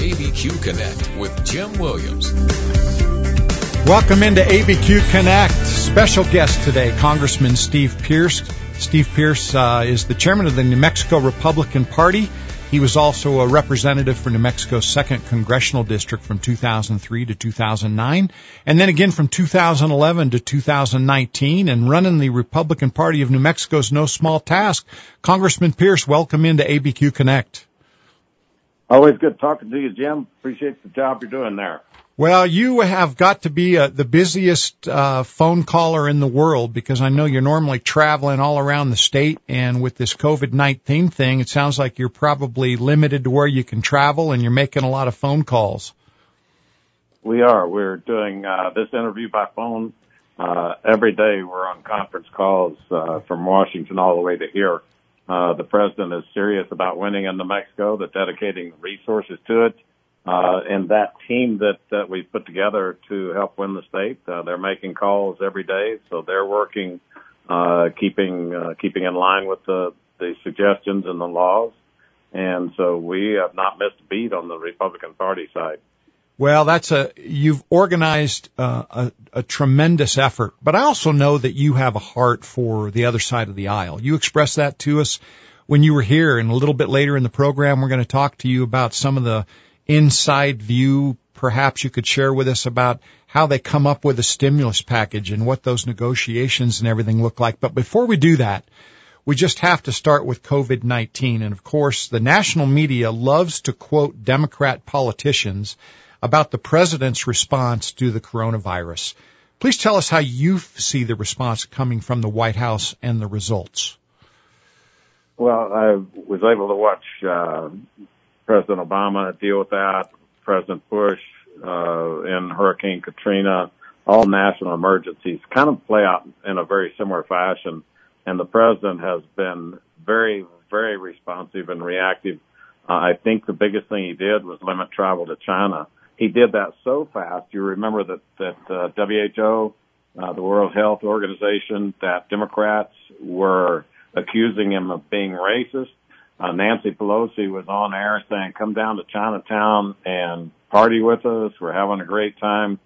ABQ Connect with Jim Williams. Welcome into ABQ Connect. Special guest today, Congressman Steve Pearce. Steve Pearce is the chairman of the New Mexico Republican Party. He was also a representative for New Mexico's 2nd Congressional District from 2003 to 2009, and then again from 2011 to 2019, and running the Republican Party of New Mexico is no small task. Congressman Pearce, welcome into ABQ Connect. Always good talking to you, Jim. Appreciate the job you're doing there. Well, you have got to be the busiest phone caller in the world, because I know you're normally traveling all around the state, and with this COVID-19 thing, it sounds like you're probably limited to where you can travel, and you're making a lot of phone calls. We are. We're doing this interview by phone. Every day we're on conference calls from Washington all the way to here. The president is serious about winning in New Mexico. They're dedicating resources to it. And that team that we've put together to help win the state, they're making calls every day. So they're working, keeping in line with the suggestions and the laws. And so we have not missed a beat on the Republican Party side. Well, you've organized a tremendous effort, but I also know that you have a heart for the other side of the aisle. You expressed that to us when you were here, and a little bit later in the program, we're going to talk to you about some of the inside view. Perhaps you could share with us about how they come up with a stimulus package and what those negotiations and everything look like. But before we do that, we just have to start with COVID-19. And of course, the national media loves to quote Democrat politicians about the president's response to the coronavirus. Please tell us how you see the response coming from the White House and the results. Well, I was able to watch President Obama deal with that, President Bush in Hurricane Katrina, all national emergencies kind of play out in a very similar fashion. And the president has been very, very responsive and reactive. I think the biggest thing he did was limit travel to China. He did that so fast. You remember that WHO, the World Health Organization, that Democrats were accusing him of being racist. Nancy Pelosi was on air saying, come down to Chinatown and party with us. We're having a great time.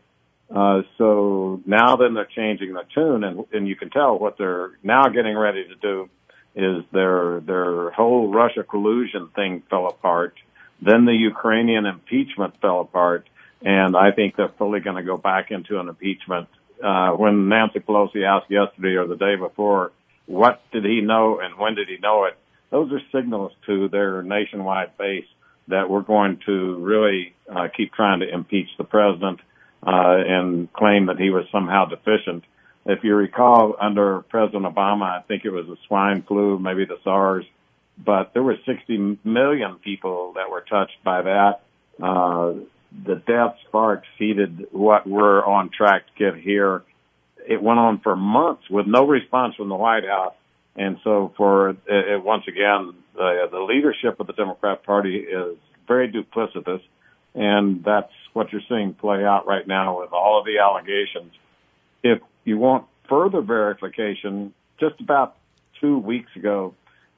So now then they're changing the tune, and you can tell what they're now getting ready to do is their whole Russia collusion thing fell apart. Then the Ukrainian impeachment fell apart, and I think they're fully going to go back into an impeachment. When Nancy Pelosi asked yesterday or the day before, what did he know and when did he know it? Those are signals to their nationwide base that we're going to really keep trying to impeach the president and claim that he was somehow deficient. If you recall, under President Obama, I think it was the swine flu, maybe the SARS, but there were 60 million people that were touched by that. The deaths far exceeded what we're on track to get here. It went on for months with no response from the White House. And so once again, the leadership of the Democrat Party is very duplicitous, and that's what you're seeing play out right now with all of the allegations. If you want further verification, just about 2 weeks ago,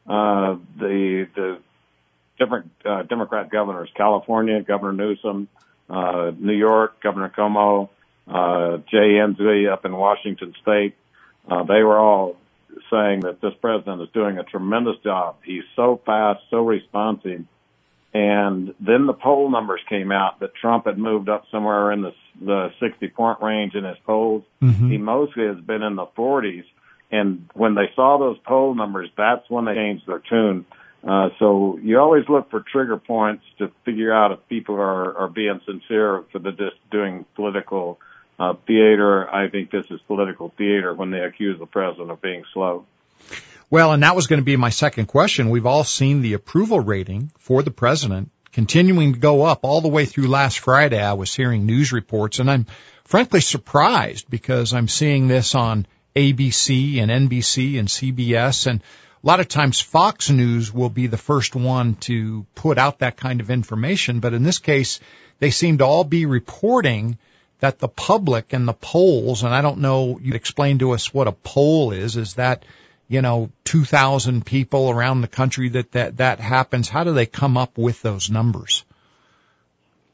the different Democrat governors, California, Governor Newsom, New York, Governor Cuomo, Jay Inslee up in Washington State, they were all saying that this president is doing a tremendous job. He's so fast, so responsive. And then the poll numbers came out that Trump had moved up somewhere in the 60-point range in his polls. Mm-hmm. He mostly has been in the 40s. And when they saw those poll numbers, that's when they changed their tune. So you always look for trigger points to figure out if people are being sincere for just doing political theater. I think this is political theater when they accuse the president of being slow. Well, and that was going to be my second question. We've all seen the approval rating for the president continuing to go up all the way through last Friday. I was hearing news reports, and I'm frankly surprised because I'm seeing this on ABC and NBC and CBS, and a lot of times Fox News will be the first one to put out that kind of information. But in this case, they seem to all be reporting that the public and the polls, and I don't know, you explain to us what a poll is that, 2,000 people around the country that happens? How do they come up with those numbers?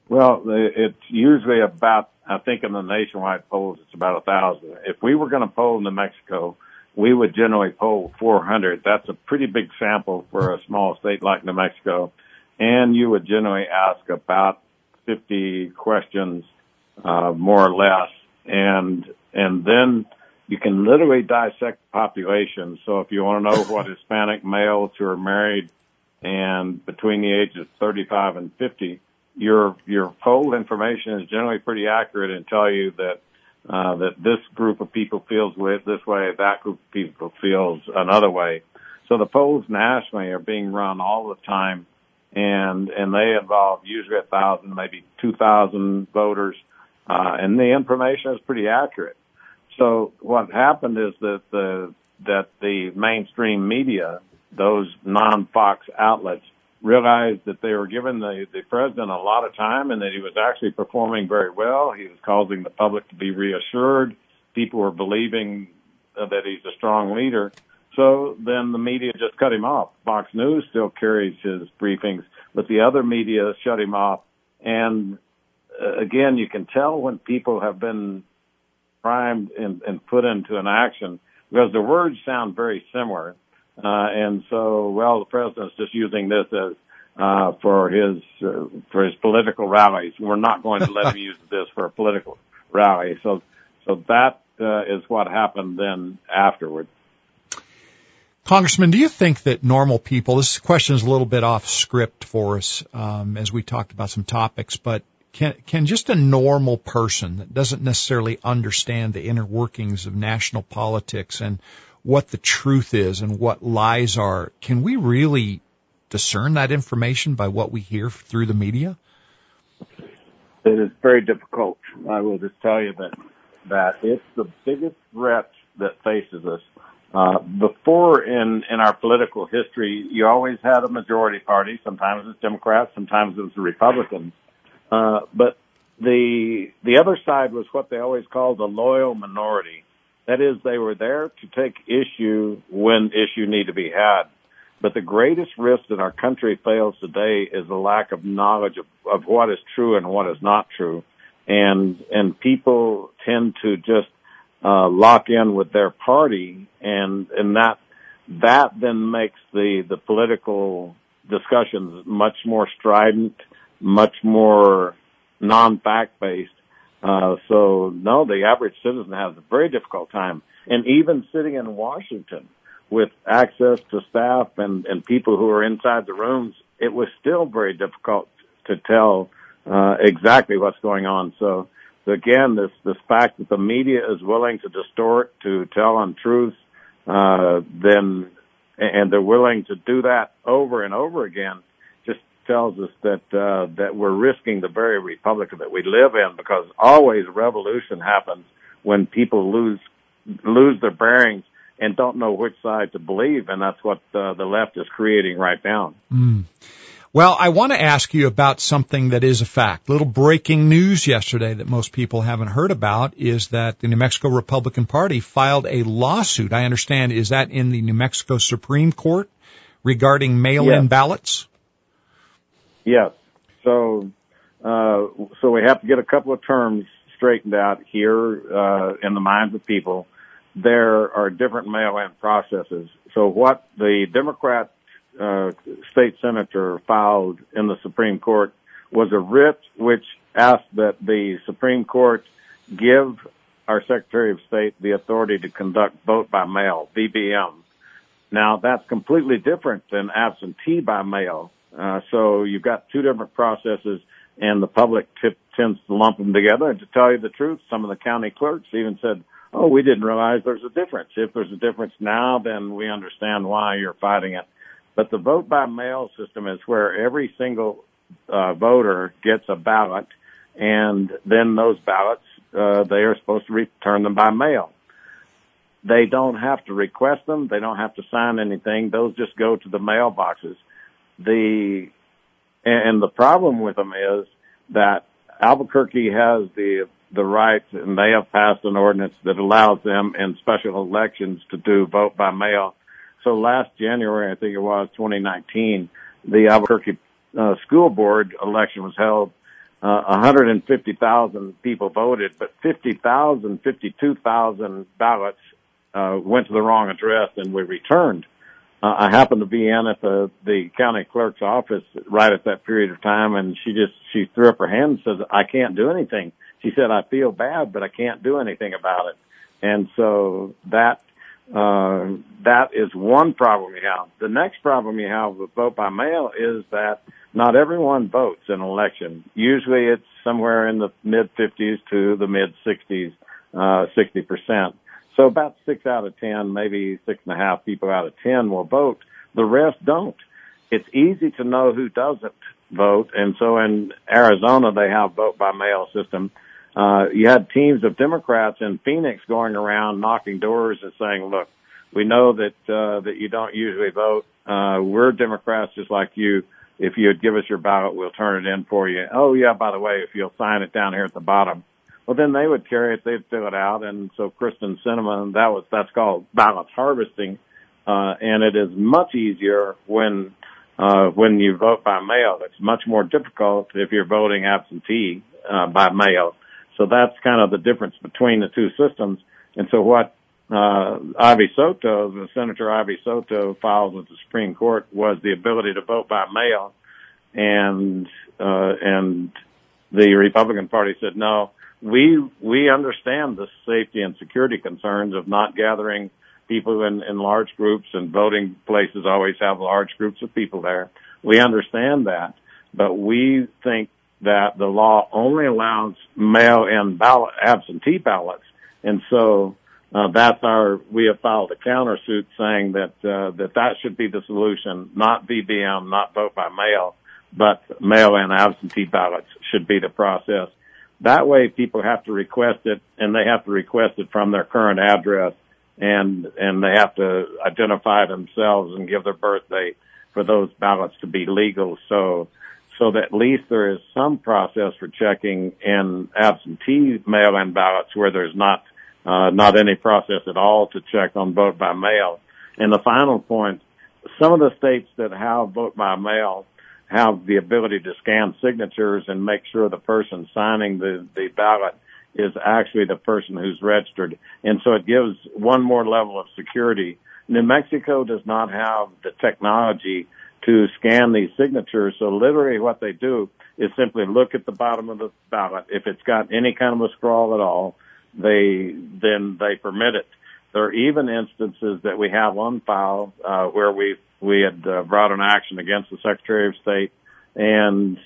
Well, it's usually about, I think in the nationwide polls, it's about 1,000. If we were going to poll New Mexico, we would generally poll 400. That's a pretty big sample for a small state like New Mexico. And you would generally ask about 50 questions, more or less. And then you can literally dissect the population. So if you want to know what Hispanic males who are married and between the ages of 35 and 50, your poll information is generally pretty accurate and tell you that this group of people feels this way, that group of people feels another way. So the polls nationally are being run all the time, and they involve usually 1,000, maybe 2,000 voters, and the information is pretty accurate. So what happened is that the mainstream media, those non-Fox outlets, realized that they were giving the president a lot of time and that he was actually performing very well. He was causing the public to be reassured. People were believing that he's a strong leader. So then the media just cut him off. Fox News still carries his briefings, but the other media shut him off. And again, you can tell when people have been primed and put into an action because the words sound very similar. And so, well, the president's just using this as for his political rallies. We're not going to let him use this for a political rally. So that is what happened then afterward. Congressman, do you think that normal people, this question is a little bit off script for us as we talked about some topics, but can just a normal person that doesn't necessarily understand the inner workings of national politics and what the truth is and what lies are, can we really discern that information by what we hear through the media? It is very difficult. I will just tell you that it's the biggest threat that faces us. Before in our political history, you always had a majority party. Sometimes it's Democrats, sometimes it was the Republicans. But the other side was what they always called the loyal minority. That is, they were there to take issue when issue need to be had. But the greatest risk that our country fails today is a lack of knowledge of what is true and what is not true. And people tend to just lock in with their party, and that then makes the political discussions much more strident, much more non-fact based. So no, the average citizen has a very difficult time. And even sitting in Washington with access to staff and people who are inside the rooms, it was still very difficult to tell exactly what's going on. So again, this fact that the media is willing to distort, to tell untruths, and they're willing to do that over and over again, just tells us that we're risking the very republic that we live in, because always revolution happens when people lose their bearings and don't know which side to believe, and that's what the left is creating right now. Well, I want to ask you about something that is a fact. Little breaking news yesterday that most people haven't heard about is that the New Mexico Republican Party filed a lawsuit. I understand, is that in the New Mexico Supreme Court regarding mail-in ballots? Yes. So we have to get a couple of terms straightened out here in the minds of people. There are different mail-in processes. So what the Democrat state senator filed in the Supreme Court was a writ which asked that the Supreme Court give our Secretary of State the authority to conduct vote by mail, VBM. Now, that's completely different than absentee by mail. So you've got two different processes, and the public tends to lump them together. And to tell you the truth, some of the county clerks even said, oh, we didn't realize there's a difference. If there's a difference now, then we understand why you're fighting it. But the vote by mail system is where every single voter gets a ballot, and then those ballots, they are supposed to return them by mail. They don't have to request them. They don't have to sign anything. Those just go to the mailboxes. And the problem with them is that Albuquerque has the right, and they have passed an ordinance that allows them in special elections to do vote by mail. So last January, I think it was 2019, the Albuquerque school board election was held. 150,000 people voted, but 52,000 ballots went to the wrong address and were returned. I happened to be in at the county clerk's office right at that period of time, and she threw up her hand and says, "I can't do anything." She said, "I feel bad, but I can't do anything about it." And so that is one problem you have. The next problem you have with vote by mail is that not everyone votes in an election. Usually it's somewhere in the mid-50s to the mid-60s, 60%. So about 6 out of 10, maybe 6.5 people out of 10 will vote. The rest don't. It's easy to know who doesn't vote. And so in Arizona, they have vote by mail system. You had teams of Democrats in Phoenix going around knocking doors and saying, "Look, we know that you don't usually vote. We're Democrats just like you. If you'd give us your ballot, we'll turn it in for you. Oh yeah, by the way, if you'll sign it down here at the bottom." Well, then they would carry it, they'd fill it out, and so Kristen Sinema, that's called ballot harvesting, and it is much easier when you vote by mail. It's much more difficult if you're voting absentee by mail. So that's kind of the difference between the two systems. And so what Senator Ivy Soto filed with the Supreme Court was the ability to vote by mail, and the Republican Party said no. We understand the safety and security concerns of not gathering people in large groups, and voting places always have large groups of people there. We understand that, but we think that the law only allows mail-in absentee ballots, and so we have filed a countersuit saying that should be the solution, not VBM, not vote by mail, but mail-in absentee ballots should be the process. That way people have to request it, and they have to request it from their current address, and they have to identify themselves and give their birth date for those ballots to be legal, so that at least there is some process for checking in absentee mail-in ballots where there's not any process at all to check on vote by mail. And the final point, some of the states that have vote by mail have the ability to scan signatures and make sure the person signing the ballot is actually the person who's registered. And so it gives one more level of security. New Mexico does not have the technology to scan these signatures. So literally what they do is simply look at the bottom of the ballot. If it's got any kind of a scrawl at all, then they permit it. There are even instances that we have on file where we had brought an action against the Secretary of State, and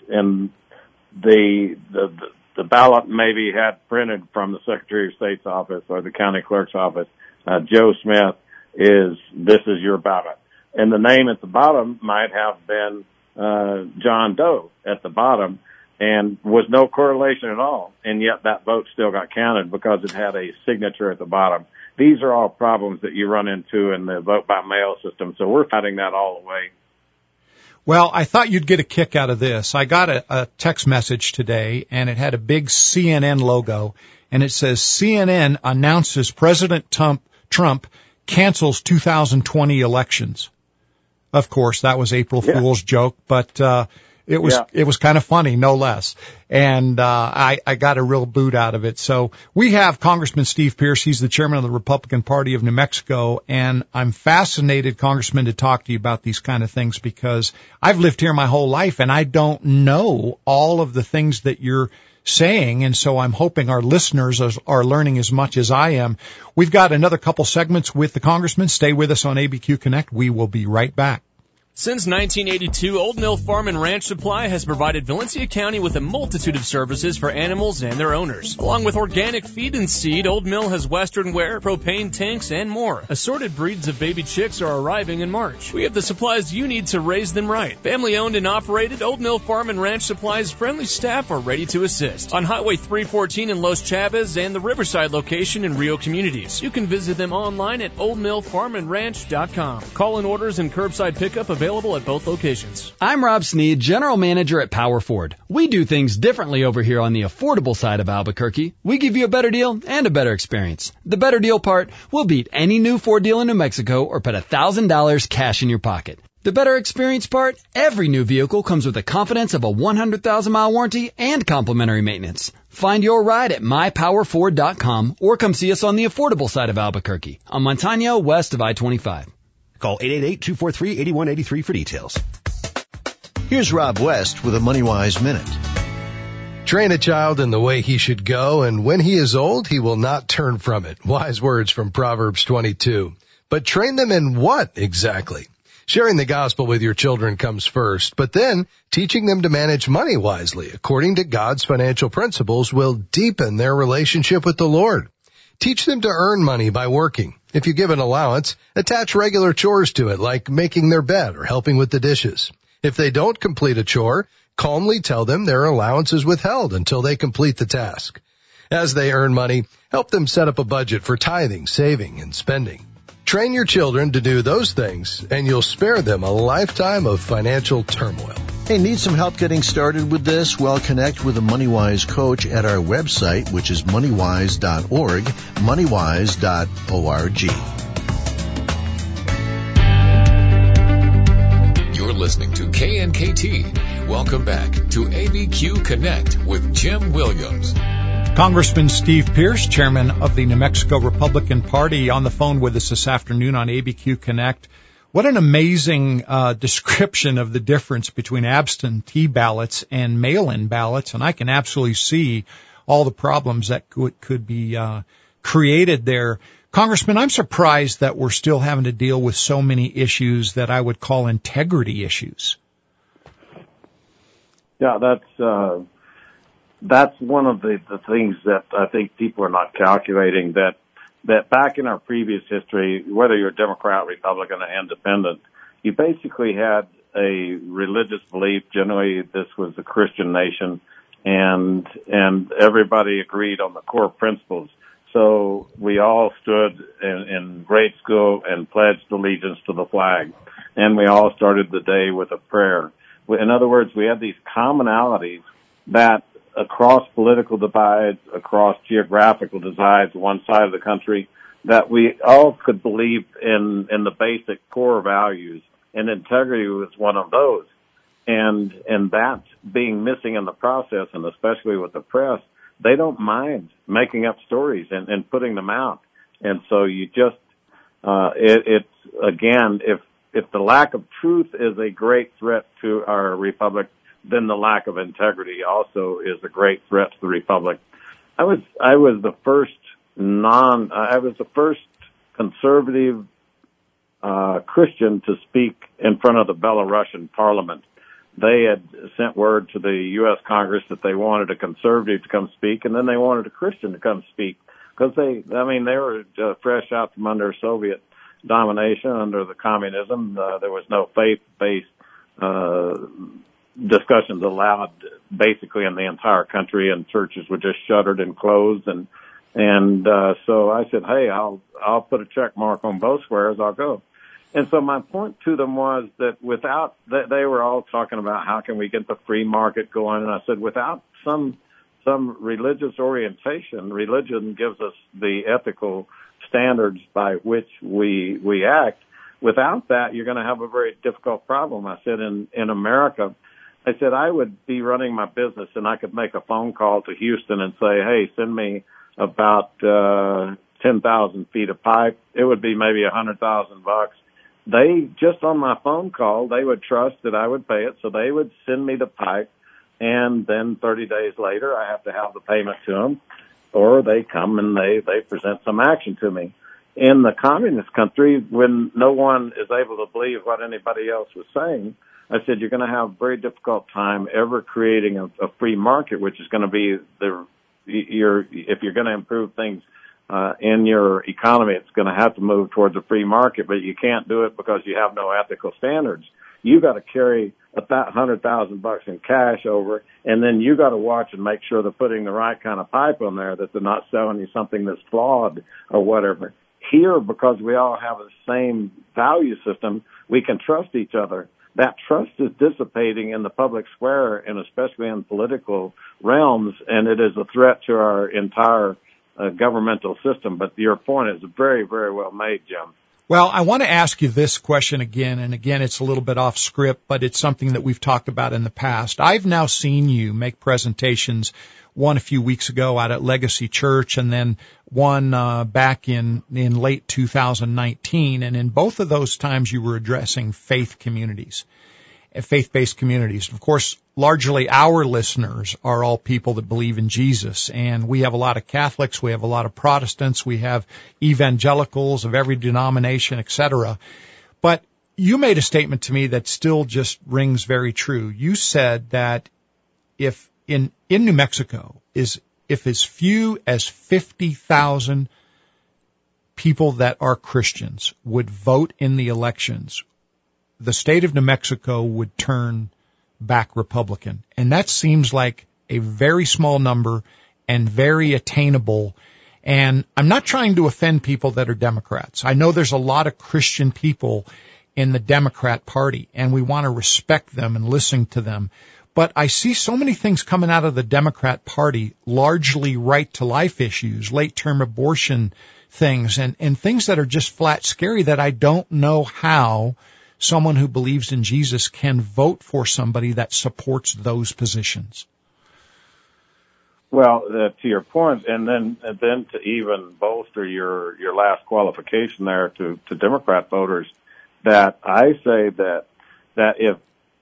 the ballot maybe had printed from the Secretary of State's office or the county clerk's office, Joe Smith, this is your ballot. And the name at the bottom might have been John Doe at the bottom, and was no correlation at all, and yet that vote still got counted because it had a signature at the bottom. These are all problems that you run into in the vote by mail system, so we're fighting that all away. Well, I thought you'd get a kick out of this. I got a text message today, and it had a big CNN logo, and it says, CNN announces President Trump cancels 2020 elections. Of course, that was April Fool's joke, but it was kind of funny, no less. And I got a real boot out of it. So we have Congressman Steve Pearce. He's the chairman of the Republican Party of New Mexico. And I'm fascinated, Congressman, to talk to you about these kind of things because I've lived here my whole life and I don't know all of the things that you're saying. And so I'm hoping our listeners are learning as much as I am. We've got another couple segments with the Congressman. Stay with us on ABQ Connect. We will be right back. Since 1982, Old Mill Farm and Ranch Supply has provided Valencia County with a multitude of services for animals and their owners. Along with organic feed and seed, Old Mill has Western wear, propane tanks, and more. Assorted breeds of baby chicks are arriving in March. We have the supplies you need to raise them right. Family owned and operated, Old Mill Farm and Ranch Supply's friendly staff are ready to assist. On Highway 314 in Los Chavez and the Riverside location in Rio Communities. You can visit them online at oldmillfarmandranch.com. Call-in orders and curbside pickup available at both locations. I'm Rob Sneed, General Manager at Power Ford. We do things differently over here on the affordable side of Albuquerque. We give you a better deal and a better experience. The better deal part, we'll beat any new Ford deal in New Mexico or put $1,000 cash in your pocket. The better experience part? Every new vehicle comes with the confidence of a 100,000-mile warranty and complimentary maintenance. Find your ride at mypowerford.com or come see us on the affordable side of Albuquerque on Montano west of I-25. Call 888-243-8183 for details. Here's Rob West with a MoneyWise Minute. Train a child in the way he should go, and when he is old, he will not turn from it. Wise words from Proverbs 22. But train them in what exactly? Sharing the gospel with your children comes first, but then teaching them to manage money wisely according to God's financial principles will deepen their relationship with the Lord. Teach them to earn money by working. If you give an allowance, attach regular chores to it, like making their bed or helping with the dishes. If they don't complete a chore, calmly tell them their allowance is withheld until they complete the task. As they earn money, help them set up a budget for tithing, saving, and spending. Train your children to do those things, and you'll spare them a lifetime of financial turmoil. Hey, need some help getting started with this? Well, connect with a MoneyWise coach at our website, which is moneywise.org, moneywise.org. You're listening to KNKT. Welcome back to ABQ Connect with Jim Williams. Congressman Steve Pearce, chairman of the New Mexico Republican Party, on the phone with us this afternoon on ABQ Connect. What an amazing description of the difference between absentee ballots and mail-in ballots, and I can absolutely see all the problems that could be created there. Congressman, I'm surprised that we're still having to deal with so many issues that I would call integrity issues. Yeah, that's one of the things that I think people are not calculating, that back in our previous history, whether you're Democrat, Republican, or Independent, you basically had a religious belief. Generally, this was a Christian nation, and everybody agreed on the core principles. So we all stood in grade school and pledged allegiance to the flag, and we all started the day with a prayer. In other words, we had these commonalities that across political divides, across geographical divides, one side of the country, that we all could believe in the basic core values, and integrity was one of those. And that being missing in the process, and especially with the press, they don't mind making up stories and putting them out. And so you just, it's again, if the lack of truth is a great threat to our republic, then the lack of integrity also is a great threat to the republic. I was the first conservative Christian to speak in front of the Belarusian parliament. They had sent word to the U.S. Congress that they wanted a conservative to come speak, and then they wanted a Christian to come speak, because they were fresh out from under Soviet domination, under the communism. There was no faith-based discussions allowed basically in the entire country, and churches were just shuttered and closed. And so I said, hey, I'll put a check mark on both squares. I'll go. And so my point to them was that they were all talking about how can we get the free market going. And I said, without some religious orientation, religion gives us the ethical standards by which we act. Without that, you're going to have a very difficult problem. I said, in America, I said, I would be running my business and I could make a phone call to Houston and say, hey, send me about 10,000 feet of pipe. It would be maybe $100,000. They, just on my phone call, they would trust that I would pay it, so they would send me the pipe, and then 30 days later I have to have the payment to them, or they come and they present some action to me. In the communist country, when no one is able to believe what anybody else was saying, I said, you're going to have a very difficult time ever creating a free market, which is going to be if you're going to improve things in your economy, it's going to have to move towards a free market, but you can't do it because you have no ethical standards. You got to carry $100,000 in cash over, and then you got to watch and make sure they're putting the right kind of pipe on there, that they're not selling you something that's flawed or whatever. Here, because we all have the same value system, we can trust each other. That trust is dissipating in the public square, and especially in political realms, and it is a threat to our entire governmental system. But your point is very, very well made, Jim. Well, I want to ask you this question again, and again, it's a little bit off script, but it's something that we've talked about in the past. I've now seen you make presentations, one a few weeks ago out at Legacy Church, and then one back in late 2019, and in both of those times you were addressing faith communities. Faith-based communities. Of course, largely our listeners are all people that believe in Jesus, and we have a lot of Catholics, we have a lot of Protestants, we have evangelicals of every denomination, etc. But you made a statement to me that still just rings very true. You said that if in New Mexico if as few as 50,000 people that are Christians would vote in the elections, the state of New Mexico would turn back Republican. And that seems like a very small number and very attainable. And I'm not trying to offend people that are Democrats. I know there's a lot of Christian people in the Democrat Party, and we want to respect them and listen to them. But I see so many things coming out of the Democrat Party, largely right-to-life issues, late-term abortion things, and things that are just flat scary that I don't know how someone who believes in Jesus can vote for somebody that supports those positions. Well, to your point, and then to even bolster your last qualification there to Democrat voters, that I say that if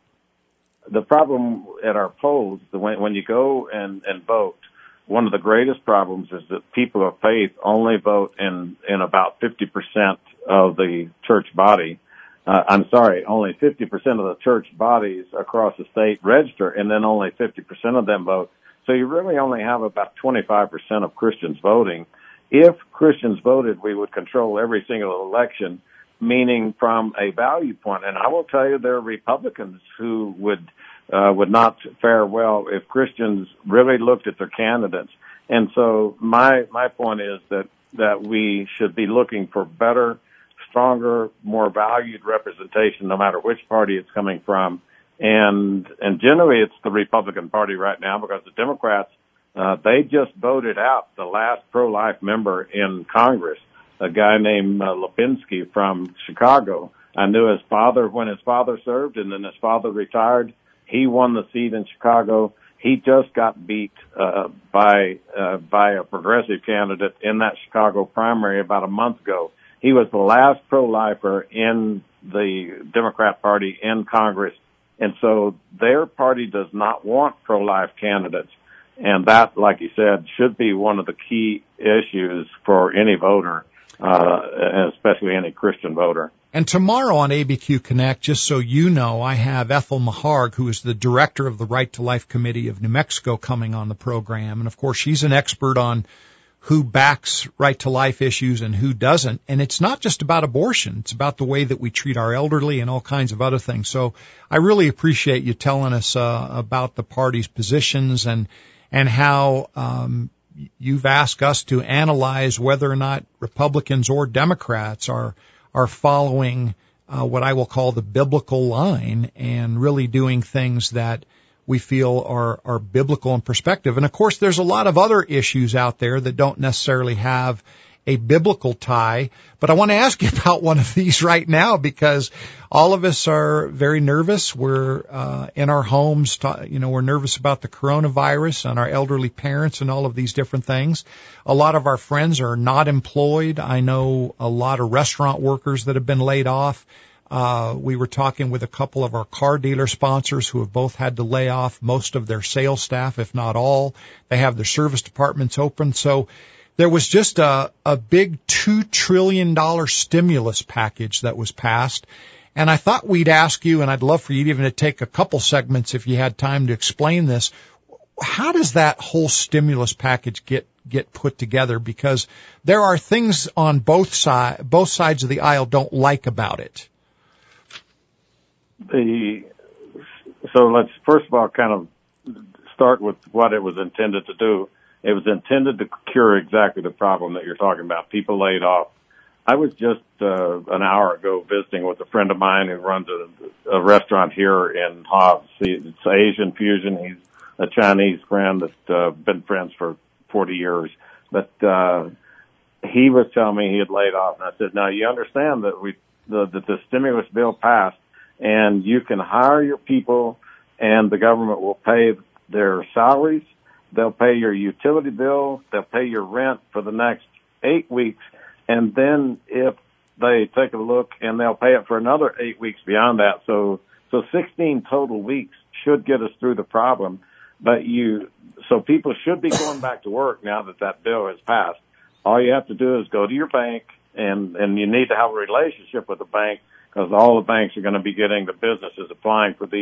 the problem at our polls, when you go and vote, one of the greatest problems is that people of faith only vote in about 50% of the church body. Only 50% of the church bodies across the state register, and then only 50% of them vote. So you really only have about 25% of Christians voting. If Christians voted, we would control every single election, meaning from a value point. And I will tell you, there are Republicans who would not fare well if Christians really looked at their candidates. And so my point is that we should be looking for better, stronger, more valued representation, no matter which party it's coming from. And generally it's the Republican Party right now, because the Democrats, they just voted out the last pro-life member in Congress, a guy named Lipinski from Chicago. I knew his father when his father served, and then his father retired. He won the seat in Chicago. He just got beat by a progressive candidate in that Chicago primary about a month ago. He was the last pro-lifer in the Democrat Party in Congress, and so their party does not want pro-life candidates. And that, like you said, should be one of the key issues for any voter, especially any Christian voter. And tomorrow on ABQ Connect, just so you know, I have Ethel Maharg, who is the director of the Right to Life Committee of New Mexico, coming on the program. And, of course, she's an expert on who backs right to life issues and who doesn't. And it's not just about abortion. It's about the way that we treat our elderly and all kinds of other things. So I really appreciate you telling us about the party's positions and how you've asked us to analyze whether or not Republicans or Democrats are following what I will call the biblical line and really doing things that we feel are biblical in perspective. And, of course, there's a lot of other issues out there that don't necessarily have a biblical tie. But I want to ask you about one of these right now, because all of us are very nervous. We're in our homes, we're nervous about the coronavirus and our elderly parents and all of these different things. A lot of our friends are not employed. I know a lot of restaurant workers that have been laid off. We were talking with a couple of our car dealer sponsors who have both had to lay off most of their sales staff, if not all. They have their service departments open. So there was just a big $2 trillion stimulus package that was passed. And I thought we'd ask you, and I'd love for you even to take a couple segments if you had time to explain this. How does that whole stimulus package get put together? Because there are things on both sides of the aisle don't like about it. So let's first of all kind of start with what it was intended to do. It was intended to cure exactly the problem that you're talking about, people laid off. I was just an hour ago visiting with a friend of mine who runs a restaurant here in Hobbs. It's Asian Fusion. He's a Chinese friend that's been friends for 40 years. But he was telling me he had laid off. And I said, now you understand that that the stimulus bill passed, and you can hire your people and the government will pay their salaries. They'll pay your utility bill. They'll pay your rent for the next 8 weeks. And then if they take a look, and they'll pay it for another 8 weeks beyond that. So 16 total weeks should get us through the problem. But so people should be going back to work now that bill has passed. All you have to do is go to your bank, and you need to have a relationship with the bank, because all the banks are going to be getting the businesses applying for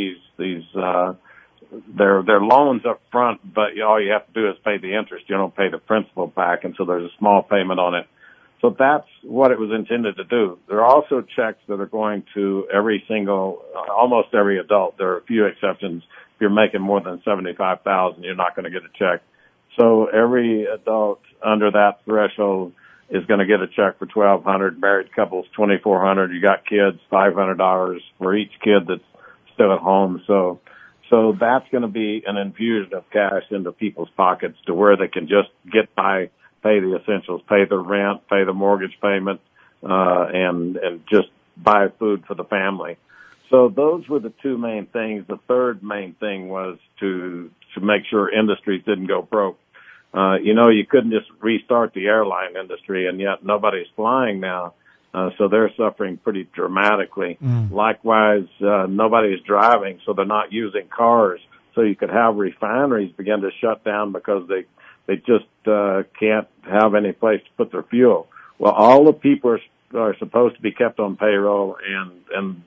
their loans up front, but all you have to do is pay the interest. You don't pay the principal back, and so there's a small payment on it. So that's what it was intended to do. There are also checks that are going to almost every adult. There are a few exceptions. If you're making more than $75,000, you're not going to get a check. So every adult under that threshold is going to get a check for $1,200. Married couples, $2,400. You got kids, $500 for each kid that's still at home. So that's going to be an infusion of cash into people's pockets to where they can just get by, pay the essentials, pay the rent, pay the mortgage payment, and just buy food for the family. So those were the two main things. The third main thing was to make sure industries didn't go broke. You couldn't just restart the airline industry, and yet nobody's flying now. So they're suffering pretty dramatically. Likewise, nobody is driving, so they're not using cars. So you could have refineries begin to shut down because they just can't have any place to put their fuel. Well, all the people are supposed to be kept on payroll, and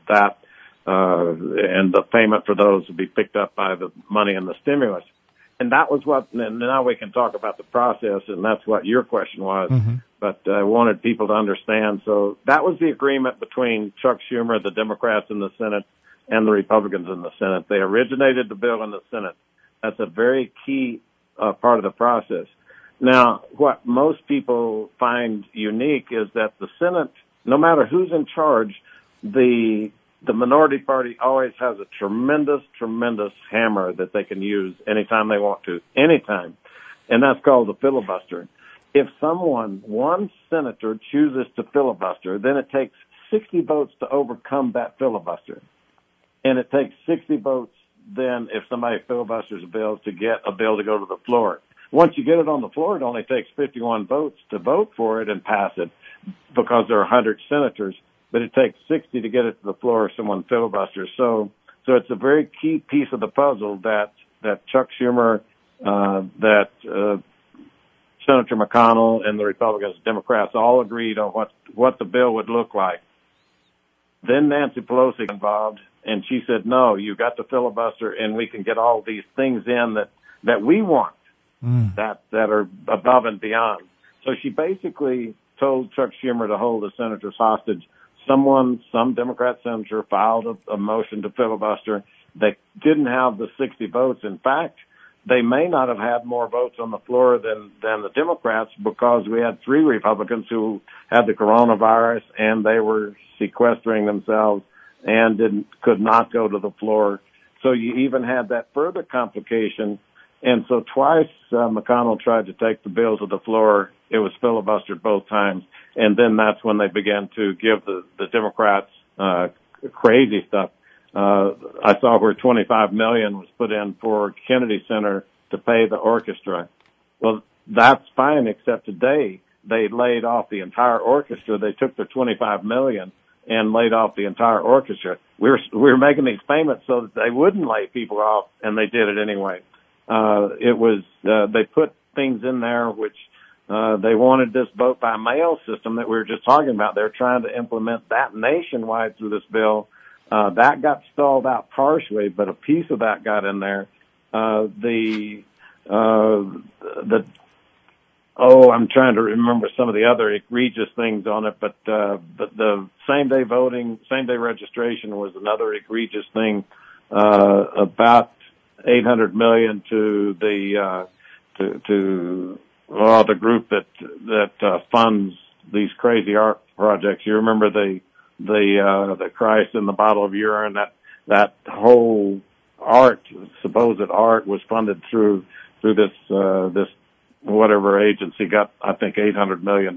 the payment for those will be picked up by the money in the stimulus. And that was and now we can talk about the process, and that's what your question was. Mm-hmm. But I wanted people to understand. So that was the agreement between Chuck Schumer, the Democrats in the Senate, and the Republicans in the Senate. They originated the bill in the Senate. That's a very key part of the process. Now, what most people find unique is that the Senate, no matter who's in charge, the minority party always has a tremendous, tremendous hammer that they can use anytime they want to, anytime. And that's called the filibuster. If one senator chooses to filibuster, then it takes 60 votes to overcome that filibuster. And it takes 60 votes then if somebody filibusters a bill to get a bill to go to the floor. Once you get it on the floor, it only takes 51 votes to vote for it and pass it because there are 100 senators. But it takes 60 to get it to the floor if someone filibusters. So it's a very key piece of the puzzle that Chuck Schumer, Senator McConnell and the Republicans, Democrats all agreed on what the bill would look like. Then Nancy Pelosi got involved, and she said, no, you got to filibuster, and we can get all these things in that we want, that are above and beyond. So she basically told Chuck Schumer to hold the senators hostage. Some Democrat senator filed a motion to filibuster. They didn't have the 60 votes. In fact, they may not have had more votes on the floor than the Democrats, because we had 3 Republicans who had the coronavirus and they were sequestering themselves and could not go to the floor. So you even had that further complication. And so twice McConnell tried to take the bill to the floor. It was filibustered both times. And then that's when they began to give the Democrats crazy stuff. I saw where $25 million was put in for Kennedy Center to pay the orchestra. Well, that's fine, except today they laid off the entire orchestra. They took their $25 million and laid off the entire orchestra. We were making these payments so that they wouldn't lay people off, and they did it anyway. They put things in there which they wanted this vote by mail system that we were just talking about. They're trying to implement that nationwide through this bill. That got stalled out partially, but a piece of that got in there. I'm trying to remember some of the other egregious things on it, but the same-day voting, same-day registration was another egregious thing. About $800 million to the group that funds these crazy art projects. You remember the Christ in the bottle of urine, that whole supposed art was funded through this whatever agency got, I think, $800 million.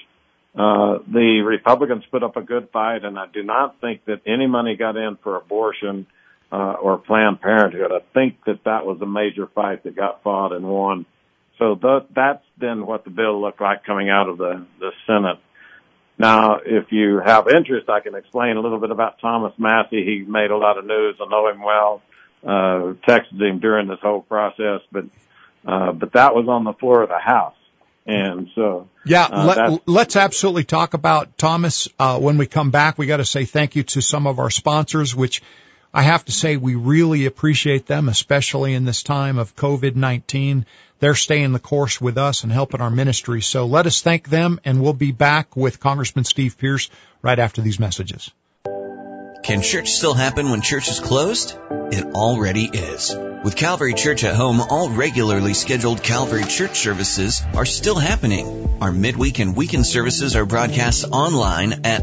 The Republicans put up a good fight, and I do not think that any money got in for abortion or Planned Parenthood. I think that was a major fight that got fought and won. So that's then what the bill looked like coming out of the Senate. Now, if you have interest, I can explain a little bit about Thomas Massie. He made a lot of news. I know him well. Texted him during this whole process, but that was on the floor of the House. And so, let's absolutely talk about Thomas when we come back. We got to say thank you to some of our sponsors, which I have to say we really appreciate them, especially in this time of COVID-19. They're staying the course with us and helping our ministry. So let us thank them, and we'll be back with Congressman Steve Pearce right after these messages. Can church still happen when church is closed? It already is. With Calvary Church at Home, all regularly scheduled Calvary Church services are still happening. Our midweek and weekend services are broadcast online at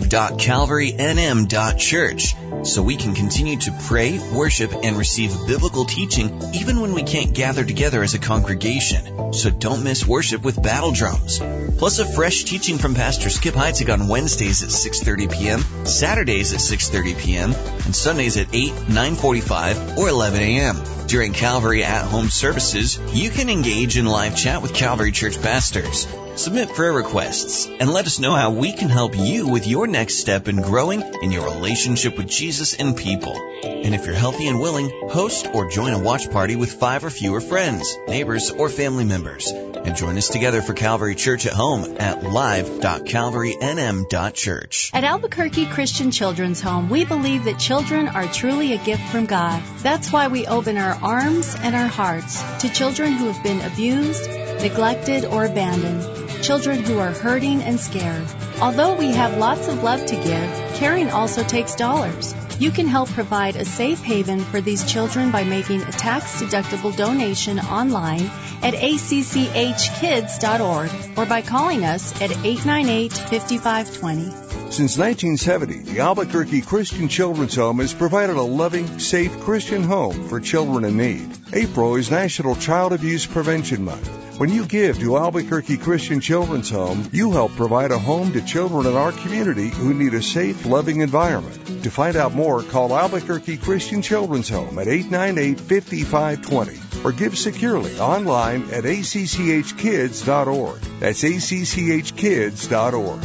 live.calvarynm.church, so we can continue to pray, worship, and receive biblical teaching even when we can't gather together as a congregation. So don't miss worship with battle drums. Plus a fresh teaching from Pastor Skip Heitzig on Wednesdays at 6:30 p.m., Saturdays at 6:30 p.m., and Sundays at 8, 9:45, or 11 a.m. During Calvary at-home services, you can engage in live chat with Calvary Church pastors. Submit prayer requests and let us know how we can help you with your next step in growing in your relationship with Jesus and people. And if you're healthy and willing, host or join a watch party with 5 or fewer friends, neighbors, or family members. And join us together for Calvary Church at Home at live.calvarynm.church. At Albuquerque Christian Children's Home, we believe that children are truly a gift from God. That's why we open our arms and our hearts to children who have been abused, neglected, or abandoned. Children who are hurting and scared. Although we have lots of love to give, caring also takes dollars. You can help provide a safe haven for these children by making a tax-deductible donation online at acchkids.org or by calling us at 898-5520. Since 1970, the Albuquerque Christian Children's Home has provided a loving, safe Christian home for children in need. April is National Child Abuse Prevention Month. When you give to Albuquerque Christian Children's Home, you help provide a home to children in our community who need a safe, loving environment. To find out more, call Albuquerque Christian Children's Home at 898-5520 or give securely online at acchkids.org. That's acchkids.org.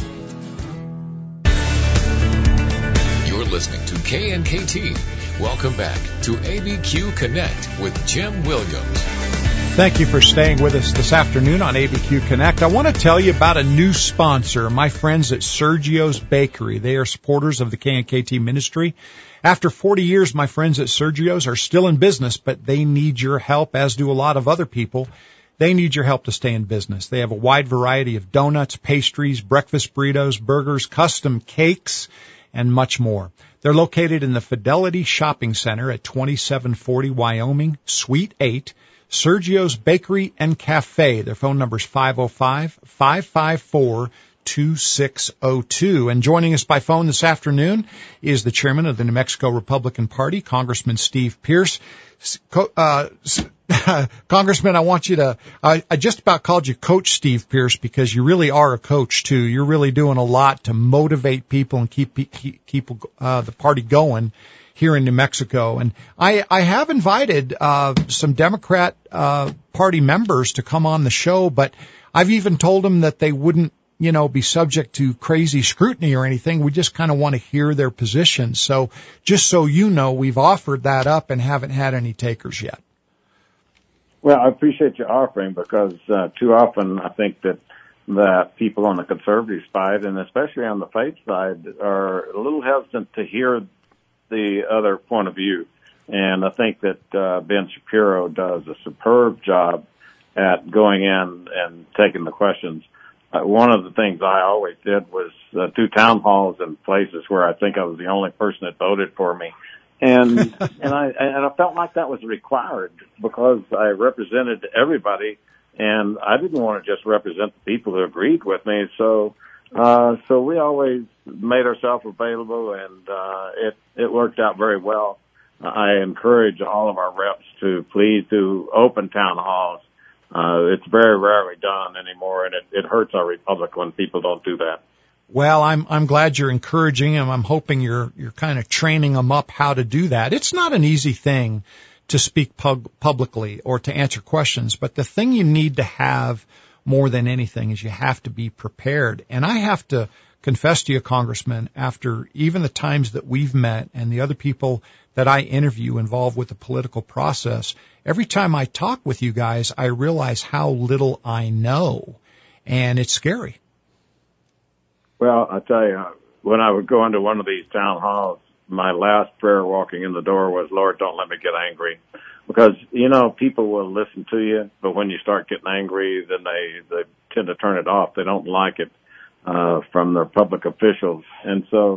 You're listening to KNKT. Welcome back to ABQ Connect with Jim Williams. Thank you for staying with us this afternoon on ABQ Connect. I want to tell you about a new sponsor, my friends at Sergio's Bakery. They are supporters of the KNKT ministry. After 40 years, my friends at Sergio's are still in business, but they need your help, as do a lot of other people. They need your help to stay in business. They have a wide variety of donuts, pastries, breakfast burritos, burgers, custom cakes, and much more. They're located in the Fidelity Shopping Center at 2740 Wyoming, Suite 8. Sergio's Bakery and Cafe. Their phone number is 505-554-2602. And joining us by phone this afternoon is the chairman of the New Mexico Republican Party, Congressman Steve Pearce. Congressman, I want you to, I just about called you Coach Steve Pearce because you really are a coach too. You're really doing a lot to motivate people and keep the party going here in New Mexico. And I have invited some Democrat Party members to come on the show, but I've even told them that they wouldn't, be subject to crazy scrutiny or anything. We just kind of want to hear their positions. So just so you know, we've offered that up and haven't had any takers yet. Well, I appreciate your offering because too often I think that people on the conservative side, and especially on the faith side, are a little hesitant to hear the other point of view. And I think that Ben Shapiro does a superb job at going in and taking the questions. One of the things I always did was do town halls in places where I think I was the only person that voted for me. And I felt like that was required because I represented everybody, and I didn't want to just represent the people who agreed with me. So we always made ourselves available, and it worked out very well. I encourage all of our reps to please do open town halls It's very rarely done anymore, and it hurts our republic when people don't do that. Well, I'm glad you're encouraging them. I'm hoping you're kind of training them up how to do that. It's not an easy thing to speak publicly or to answer questions, but the thing you need to have more than anything is you have to be prepared. And I have to confess to you, Congressman, after even the times that we've met and the other people that I interview involved with the political process, every time I talk with you guys, I realize how little I know, and it's scary. Well, I tell you, when I would go into one of these town halls, my last prayer walking in the door was, Lord, don't let me get angry. Because, people will listen to you, but when you start getting angry, then they tend to turn it off. They don't like it from their public officials. And so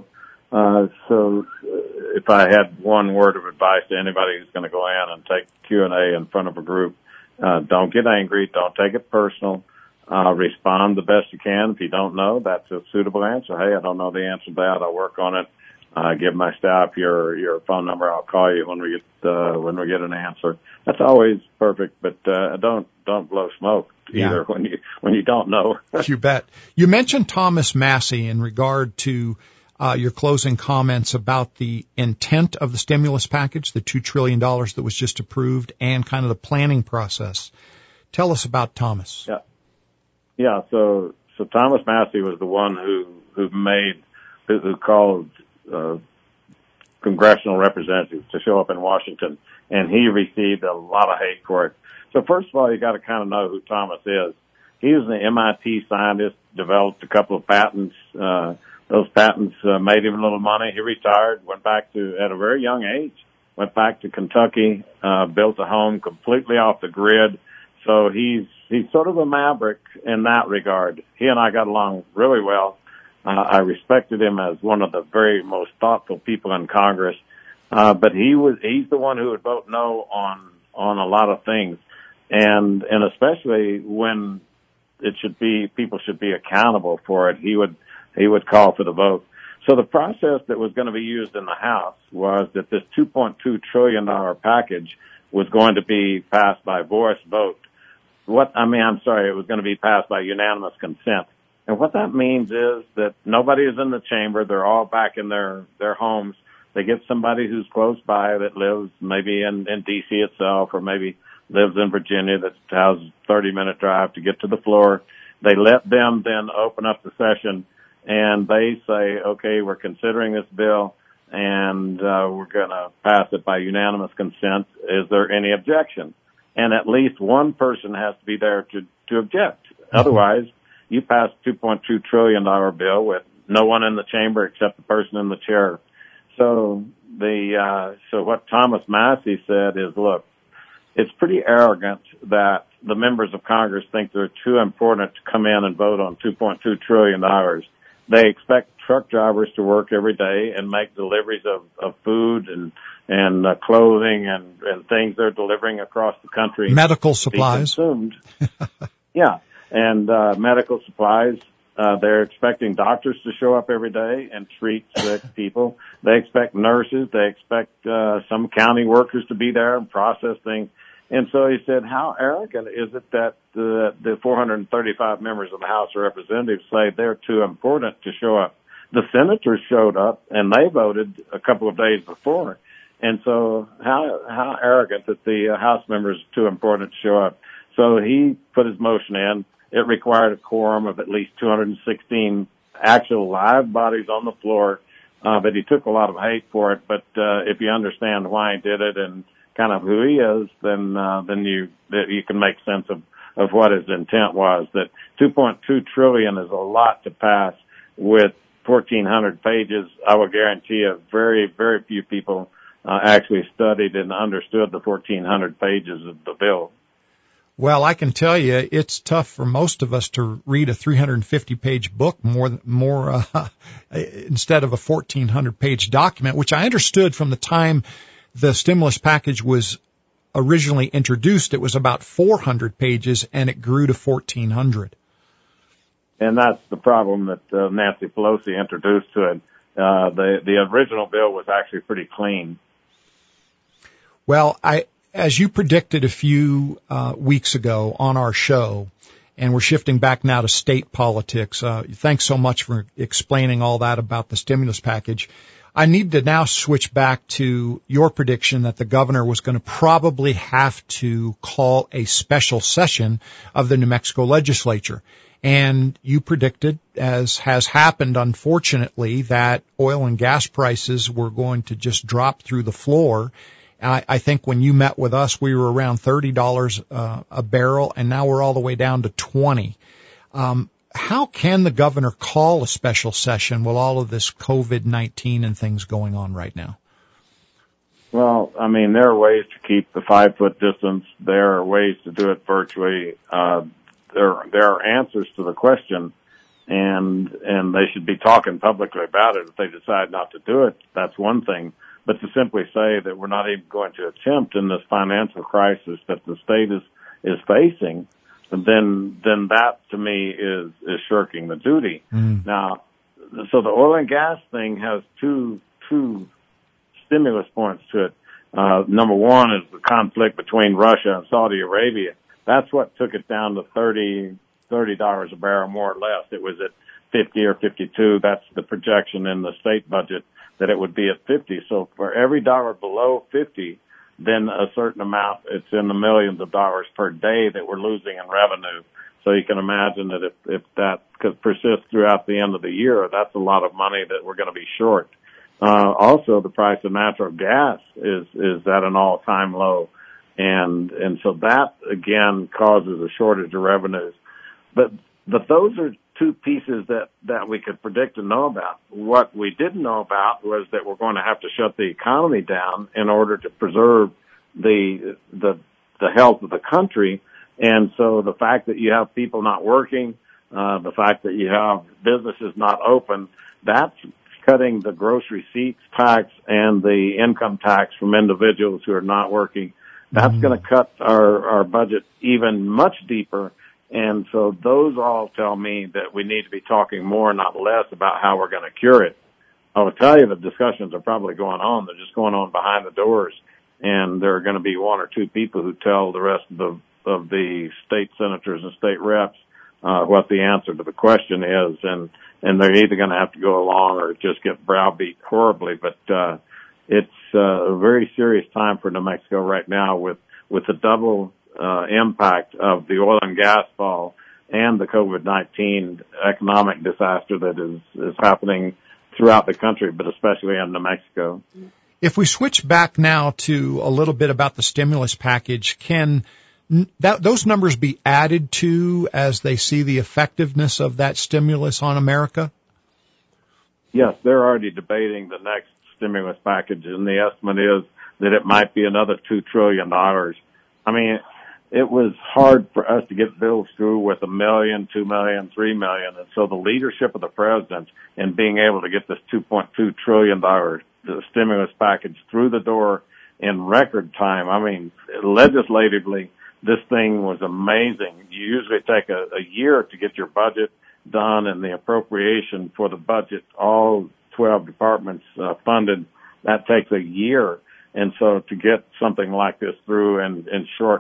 if I had one word of advice to anybody who's going to go in and take Q&A in front of a group, don't get angry. Don't take it personal. Respond the best you can. If you don't know, that's a suitable answer. Hey, I don't know the answer to that. I'll work on it. Give my staff your phone number. I'll call you when we get an answer. That's always perfect, but don't blow smoke either when you don't know. You bet. You mentioned Thomas Massie in regard to your closing comments about the intent of the stimulus package, the $2 trillion that was just approved, and kind of the planning process. Tell us about Thomas. Yeah. So Thomas Massie was the one who called congressional representatives to show up in Washington, and he received a lot of hate for it. So first of all, you got to kind of know who Thomas is. He was an MIT scientist, developed a couple of patents. Those patents made him a little money. He retired, went back at a very young age, went back to Kentucky, built a home completely off the grid. So he's sort of a maverick in that regard. He and I got along really well. I respected him as one of the very most thoughtful people in Congress. But he's the one who would vote no on a lot of things. And especially when people should be accountable for it, he would call for the vote. So the process that was going to be used in the House was that this $2.2 trillion package was going to be passed by voice vote. It was going to be passed by unanimous consent. And what that means is that nobody is in the chamber. They're all back in their homes. They get somebody who's close by that lives maybe in D.C. itself, or maybe lives in Virginia that has a 30-minute drive to get to the floor. They let them then open up the session, and they say, okay, we're considering this bill, and we're going to pass it by unanimous consent. Is there any objection? And at least one person has to be there to object. Otherwise, you pass a $2.2 trillion bill with no one in the chamber except the person in the chair. So what Thomas Massie said is, look, it's pretty arrogant that the members of Congress think they're too important to come in and vote on $2.2 trillion. They expect truck drivers to work every day and make deliveries of food and clothing and things they're delivering across the country. Medical supplies. Consumed. Yeah. And medical supplies. They're expecting doctors to show up every day and treat sick people. They expect nurses. They expect some county workers to be there and process things. And so he said, how arrogant is it that the 435 members of the House of Representatives say they're too important to show up? The senators showed up, and they voted a couple of days before. And so how arrogant that the House members are too important to show up. So he put his motion in. It required a quorum of at least 216 actual live bodies on the floor, but he took a lot of hate for it. But if you understand why he did it and kind of who he is, then you can make sense of what his intent was. That $2.2 trillion is a lot to pass with 1,400 pages. I will guarantee you, very, very few people actually studied and understood the 1,400 pages of the bill. Well, I can tell you, it's tough for most of us to read a 350-page book more instead of a 1,400-page document, which I understood from the time the stimulus package was originally introduced. It was about 400 pages, and it grew to 1,400. And that's the problem that Nancy Pelosi introduced to it. The original bill was actually pretty clean. Well, as you predicted a few weeks ago on our show, and we're shifting back now to state politics. Thanks so much for explaining all that about the stimulus package. I need to now switch back to your prediction that the governor was going to probably have to call a special session of the New Mexico legislature. And you predicted, as has happened, unfortunately, that oil and gas prices were going to just drop through the floor. I think when you met with us, we were around $30 a barrel, and now we're all the way down to $20. How can the governor call a special session with all of this COVID-19 and things going on right now? Well, I mean, there are ways to keep the 5-foot distance. There are ways to do it virtually. There are answers to the question, and they should be talking publicly about it. If they decide not to do it, that's one thing. But to simply say that we're not even going to attempt in this financial crisis that the state is facing, then that to me is shirking the duty. Now, so the oil and gas thing has two stimulus points to it. Number one is the conflict between Russia and Saudi Arabia. That's what took it down to $30 a barrel, more or less. It was at 50 or 52. That's the projection in the state budget, that it would be at 50. So for every dollar below 50, then a certain amount, it's in the millions of dollars per day that we're losing in revenue. So you can imagine that if that could persist throughout the end of the year, that's a lot of money that we're going to be short. Also, the price of natural gas is at an all-time low. And so that, again, causes a shortage of revenues. But those are two pieces that we could predict and know about. What we didn't know about was that we're going to have to shut the economy down in order to preserve the health of the country. And so the fact that you have people not working, the fact that you have businesses not open, that's cutting the gross receipts tax and the income tax from individuals who are not working. That's going to cut our budget even much deeper. And so those all tell me that we need to be talking more, not less, about how we're going to cure it. I will tell you the discussions are probably going on. They're just going on behind the doors. And there are going to be one or two people who tell the rest of the state senators and state reps what the answer to the question is. And they're either going to have to go along or just get browbeat horribly. But it's a very serious time for New Mexico right now with the double impact of the oil and gas fall and the COVID-19 economic disaster that is happening throughout the country, but especially in New Mexico. If we switch back now to a little bit about the stimulus package, can those numbers be added to as they see the effectiveness of that stimulus on America? Yes, they're already debating the next stimulus package, and the estimate is that it might be another $2 trillion. I mean, it was hard for us to get bills through with $1 million, $2 million, $3 million. And so the leadership of the president in being able to get this $2.2 trillion stimulus package through the door in record time. I mean, legislatively, this thing was amazing. You usually take a year to get your budget done and the appropriation for the budget, all 12 departments funded. That takes a year. And so to get something like this through in short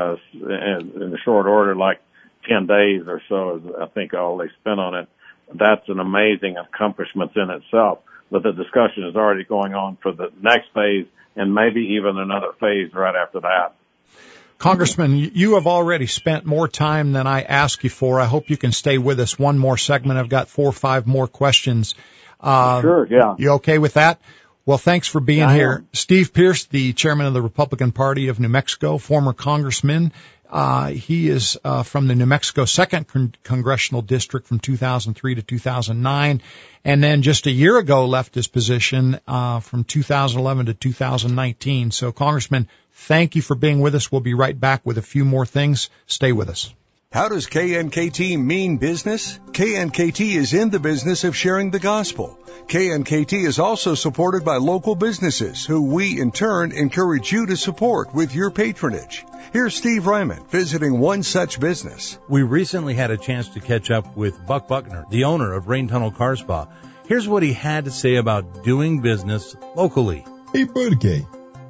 order, like 10 days or so is, I think, all they spent on it, that's an amazing accomplishment in itself. But the discussion is already going on for the next phase and maybe even another phase right after that. Congressman, you have already spent more time than I asked you for. I hope you can stay with us one more segment. I've got 4 or 5 more questions. Sure, yeah. You okay with that? Well, thanks for being here. Steve Pearce, the chairman of the Republican Party of New Mexico, former congressman. He is from the New Mexico 2nd Congressional District from 2003 to 2009, and then just a year ago left his position from 2011 to 2019. So, Congressman, thank you for being with us. We'll be right back with a few more things. Stay with us. How does KNKT mean business? KNKT is in the business of sharing the gospel. KNKT is also supported by local businesses who we, in turn, encourage you to support with your patronage. Here's Steve Ryman visiting one such business. We recently had a chance to catch up with Buck Buckner, the owner of Rain Tunnel Car Spa. Here's what he had to say about doing business locally. Hey, Birdie,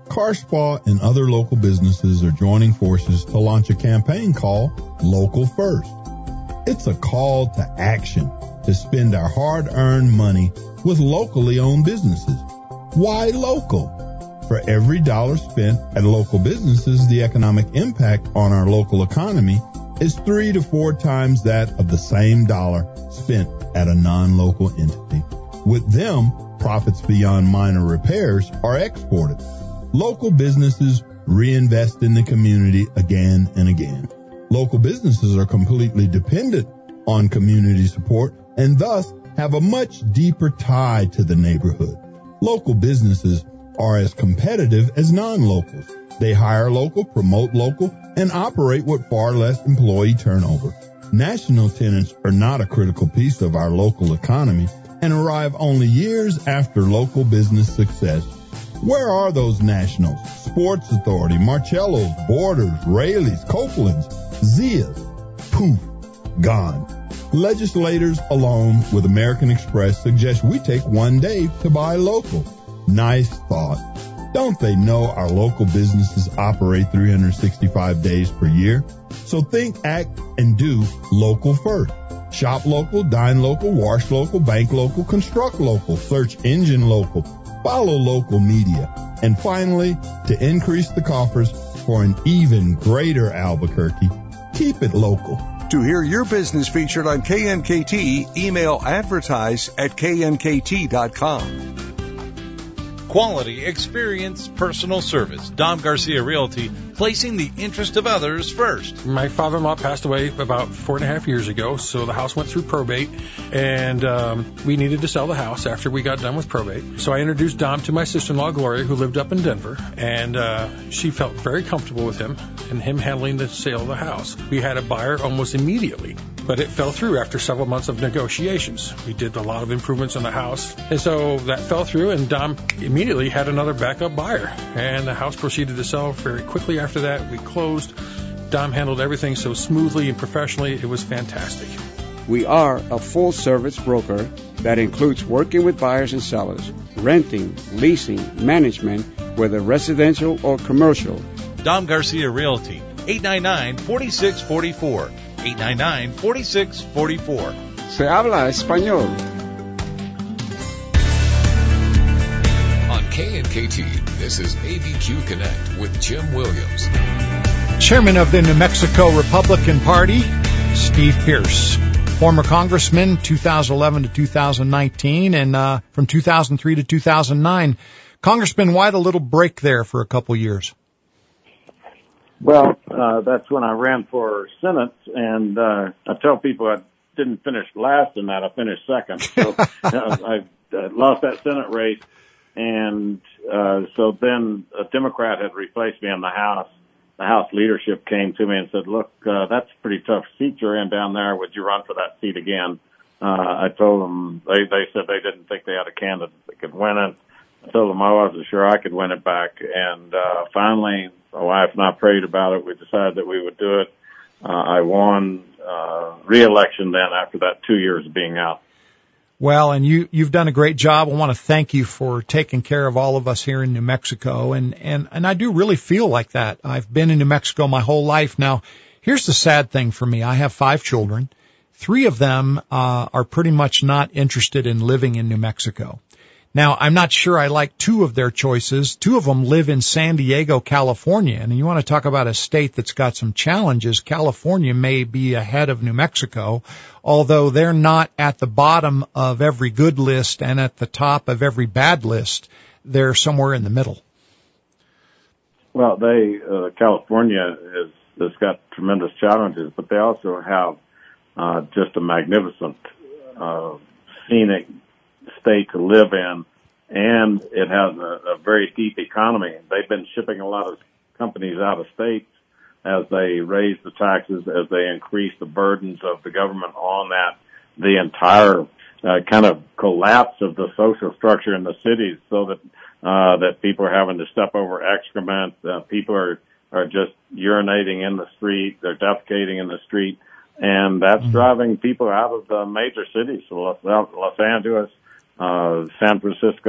CarSpa and other local businesses are joining forces to launch a campaign called Local First. It's a call to action to spend our hard-earned money with locally owned businesses. Why local? For every dollar spent at local businesses, the economic impact on our local economy is 3 to 4 times that of the same dollar spent at a non-local entity. With them, profits beyond minor repairs are exported. Local businesses reinvest in the community again and again. Local businesses are completely dependent on community support and thus have a much deeper tie to the neighborhood. Local businesses are as competitive as non-locals. They hire local, promote local, and operate with far less employee turnover. National tenants are not a critical piece of our local economy and arrive only years after local business success. Where are those nationals? Sports Authority, Marcello's, Borders, Raley's, Copeland's, Zia's. Poof, gone. Legislators alone with American Express suggest we take one day to buy local. Nice thought. Don't they know our local businesses operate 365 days per year? So think, act, and do local first. Shop local, dine local, wash local, bank local, construct local, search engine local, follow local media. And finally, to increase the coffers for an even greater Albuquerque, keep it local. To hear your business featured on KNKT, email advertise@knkt.com. Quality, experience, personal service. Dom Garcia Realty, placing the interest of others first. My father-in-law passed away about 4.5 years ago, so the house went through probate, and we needed to sell the house after we got done with probate. So I introduced Dom to my sister-in-law, Gloria, who lived up in Denver, and she felt very comfortable with him and him handling the sale of the house. We had a buyer almost immediately, but it fell through after several months of negotiations. We did a lot of improvements on the house, and so that fell through, and Dom immediately had another backup buyer, and the house proceeded to sell very quickly after that. We closed. Dom handled everything so smoothly and professionally. It was fantastic. We are a full-service broker that includes working with buyers and sellers, renting, leasing, management, whether residential or commercial. Dom Garcia Realty, 899-4644. 899-4644. Se habla español. On KNKT, this is ABQ Connect with Jim Williams. Chairman of the New Mexico Republican Party, Steve Pearce. Former congressman, 2011 to 2019, and from 2003 to 2009. Congressman, why the little break there for a couple years? Well, that's when I ran for Senate, and I tell people I didn't finish last in that. I finished second. So I lost that Senate race, and so then a Democrat had replaced me in the House. The House leadership came to me and said, look, that's a pretty tough seat you're in down there. Would you run for that seat again? I told them, they said they didn't think they had a candidate that could win it. I told them I wasn't sure I could win it back. And finally, my wife and I prayed about it. We decided that we would do it. I won re-election then after that 2 years of being out. Well, and you've done a great job. I want to thank you for taking care of all of us here in New Mexico. And I do really feel like that. I've been in New Mexico my whole life. Now, here's the sad thing for me. I have 5 children. 3 of them are pretty much not interested in living in New Mexico. Now, I'm not sure I like 2 of their choices. 2 of them live in San Diego, California. And you want to talk about a state that's got some challenges. California may be ahead of New Mexico, although they're not at the bottom of every good list and at the top of every bad list. They're somewhere in the middle. Well, California has got tremendous challenges, but they also have just a magnificent scenic state to live in, and it has a very deep economy. They've been shipping a lot of companies out of state as they raise the taxes, as they increase the burdens of the government on that. The entire kind of collapse of the social structure in the cities, so that people are having to step over excrement. People are just urinating in the street. They're defecating in the street, and that's driving people out of the major cities. So Los Angeles, San Francisco,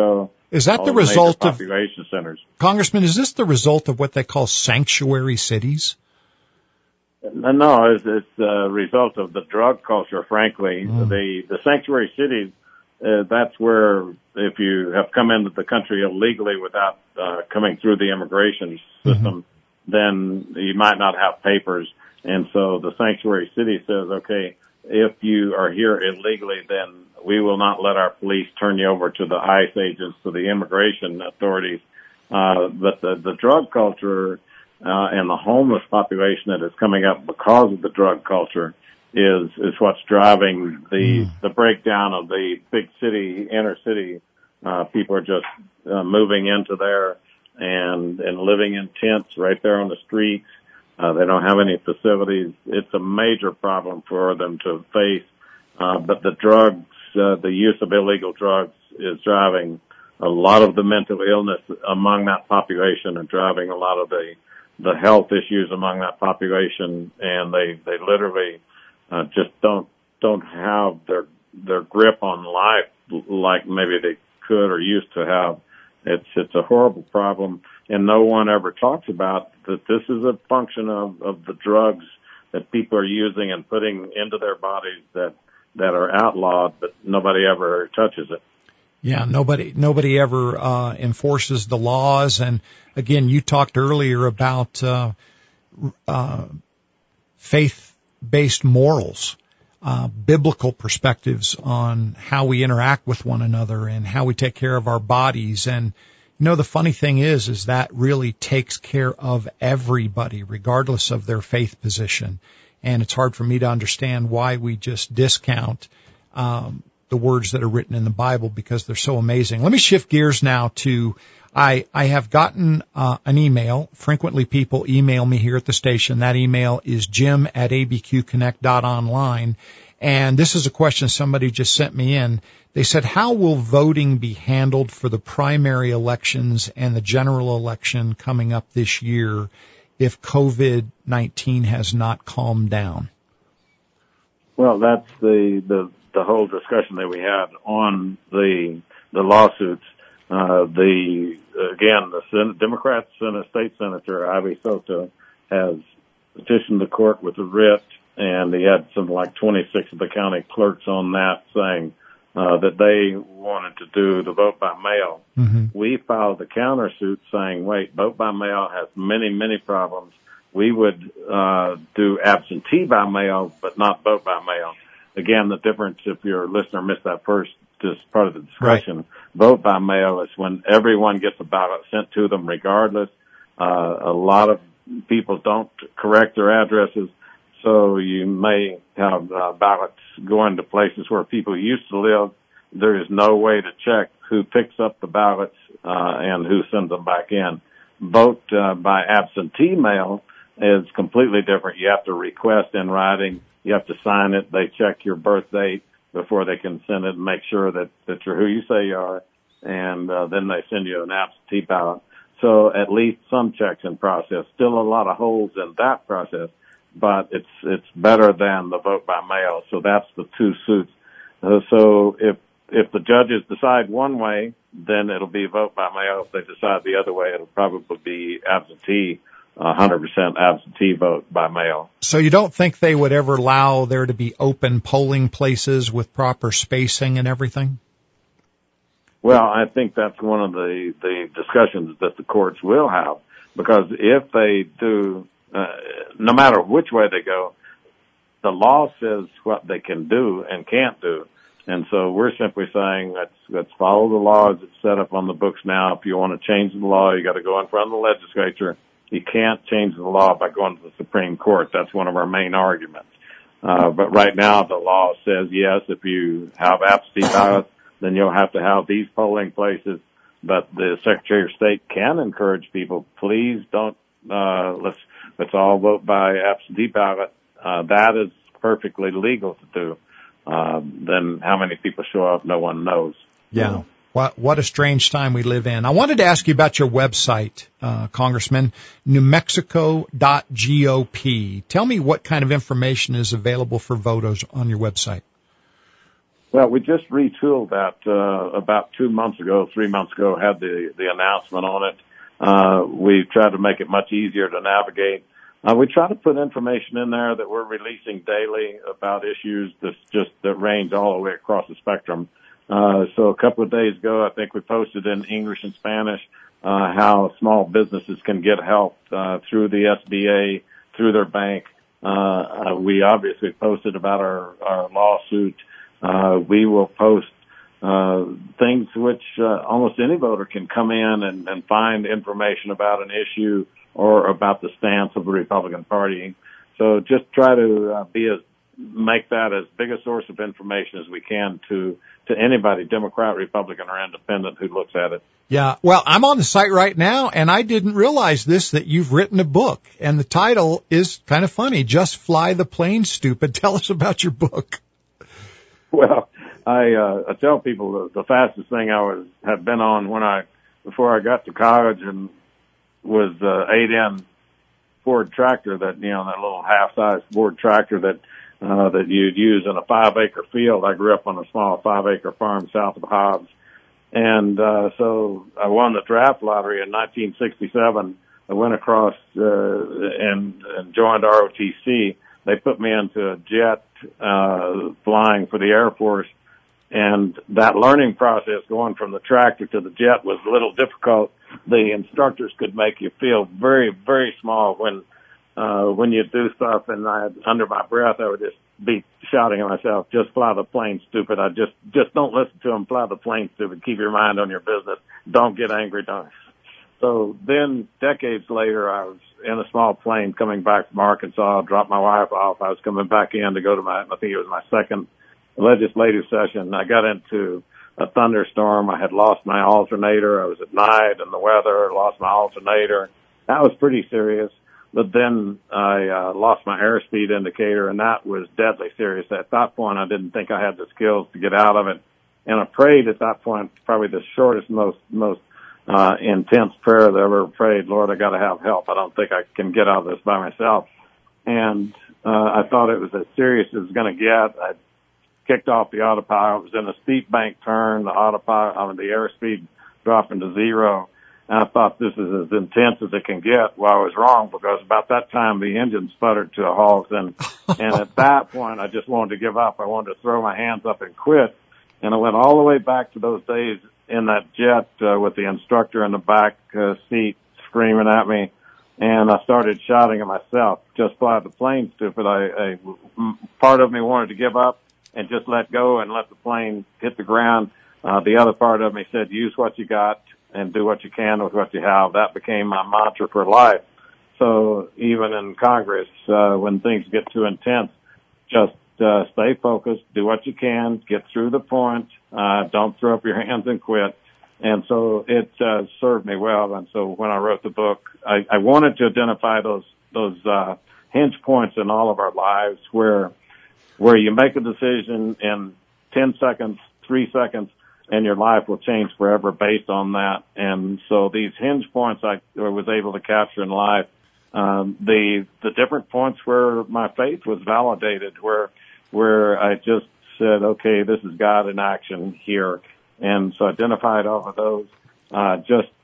Is that the major result of population centers? Congressman? Is this the result of what they call sanctuary cities? No, it's the result of the drug culture. Frankly, the sanctuary cities. That's where if you have come into the country illegally without coming through the immigration system, then you might not have papers. And so the sanctuary city says, okay, if you are here illegally, then we will not let our police turn you over to the ICE agents, to the immigration authorities. But the drug culture and the homeless population that is coming up because of the drug culture is what's driving the breakdown of the big city, inner city. People are just moving into there and living in tents right there on the streets. They don't have any facilities. It's a major problem for them to face. But the drugs, the use of illegal drugs is driving a lot of the mental illness among that population and driving a lot of the health issues among that population. And they literally just don't have their grip on life like maybe they could or used to have. It's a horrible problem, and no one ever talks about that this is a function of the drugs that people are using and putting into their bodies that are outlawed, but nobody ever touches it. Yeah, nobody ever enforces the laws. And again, you talked earlier about faith-based morals, biblical perspectives on how we interact with one another and how we take care of our bodies. And, the funny thing is that really takes care of everybody, regardless of their faith position. And it's hard for me to understand why we just discount the words that are written in the Bible because they're so amazing. Let me shift gears now to I have gotten an email. Frequently people email me here at the station. That email is jim@abqconnect.online. And this is a question somebody just sent me in. They said, how will voting be handled for the primary elections and the general election coming up this year if COVID-19 has not calmed down? Well, that's the whole discussion that we had on the lawsuits. The Democrat state senator, Ivy Sota, has petitioned the court with a writ, and he had something like 26 of the county clerks on that saying that they wanted to do the vote by mail. We filed the countersuit saying, wait, vote by mail has many, many problems. We would do absentee by mail, but not vote by mail. Again, the difference, if your listener missed that first just part of the discussion, right. Vote by mail is when everyone gets a ballot sent to them regardless. A lot of people don't correct their addresses, so you may have ballots going to places where people used to live. There is no way to check who picks up the ballots and who sends them back in. Vote by absentee mail is completely different. You have to request in writing. You have to sign it. They check your birth date before they can send it and make sure that you're who you say you are. And then they send you an absentee ballot. So at least some checks in process. Still a lot of holes in that process, but it's better than the vote by mail. So that's the two suits. So if the judges decide one way, then it'll be vote by mail. If they decide the other way, it'll probably be absentee. 100% absentee vote by mail. So you don't think they would ever allow there to be open polling places with proper spacing and everything? Well, I think that's one of the discussions that the courts will have, because if they do, no matter which way they go, the law says what they can do and can't do. And so we're simply saying let's follow the law as it's set up on the books now. If you want to change the law, you got to go in front of the legislature. You can't change the law by going to the Supreme Court. That's one of our main arguments. But right now the law says, yes, if you have absentee ballots, then you'll have to have these polling places. But the Secretary of State can encourage people, please don't, let's all vote by absentee ballot. That is perfectly legal to do. Then how many people show up, no one knows. Yeah. What a strange time we live in. I wanted to ask you about your website, Congressman, newmexico.gop. Tell me what kind of information is available for voters on your website. Well, we just retooled that about 3 months ago, had the announcement on it. We tried to make it much easier to navigate. We try to put information in there that we're releasing daily about issues that range all the way across the spectrum. So a couple of days ago, I think we posted in English and Spanish how small businesses can get help through the SBA, through their bank. We obviously posted about our lawsuit. We will post things which almost any voter can come in and find information about an issue or about the stance of the Republican Party. So just try to make that as big a source of information as we can to anybody, Democrat, Republican, or Independent, who looks at it. Yeah, well, I'm on the site right now, and I didn't realize that you've written a book, and the title is kind of funny, Just Fly the Plane, Stupid. Tell us about your book. Well, I tell people the fastest thing I had been on before I got to college and was 8N Ford tractor that little half-size Ford tractor that you'd use in a 5-acre field. I grew up on a small 5-acre farm south of Hobbs. And so I won the draft lottery in 1967. I went across and joined ROTC. They put me into a jet flying for the Air Force. And that learning process going from the tractor to the jet was a little difficult. The instructors could make you feel very, very small when you do stuff, and under my breath I would just be shouting at myself, just fly the plane, stupid. I just don't listen to them, fly the plane, stupid. Keep your mind on your business. Don't get angry, don't. So then decades later, I was in a small plane coming back from Arkansas, dropped my wife off. I was coming back in to go to I think it was my second legislative session. I got into a thunderstorm. I had lost my alternator. I was at night in the weather, lost my alternator. That was pretty serious. But then I lost my airspeed indicator, and that was deadly serious. At that point, I didn't think I had the skills to get out of it. And I prayed at that point, probably the shortest, most intense prayer that I ever prayed. Lord, I got to have help. I don't think I can get out of this by myself. And I thought it was as serious as it was going to get. I kicked off the autopilot. It was in a steep bank turn. The airspeed dropping to zero. And I thought this is as intense as it can get. Well, I was wrong, because about that time the engine sputtered to a halt. And at that point I just wanted to give up. I wanted to throw my hands up and quit. And I went all the way back to those days in that jet with the instructor in the back seat screaming at me. And I started shouting at myself, just fly the plane, stupid. Part of me wanted to give up and just let go and let the plane hit the ground. The other part of me said, use what you got and do what you can with what you have. That became my mantra for life. So even in Congress, when things get too intense, just stay focused, do what you can, get through the point, don't throw up your hands and quit. And so it served me well. And so when I wrote the book, I wanted to identify those hinge points in all of our lives where you make a decision in 10 seconds, 3 seconds, and your life will change forever based on that. And so these hinge points I was able to capture in life, the different points where my faith was validated, where I just said, okay, this is God in action here. And so identified all of those. I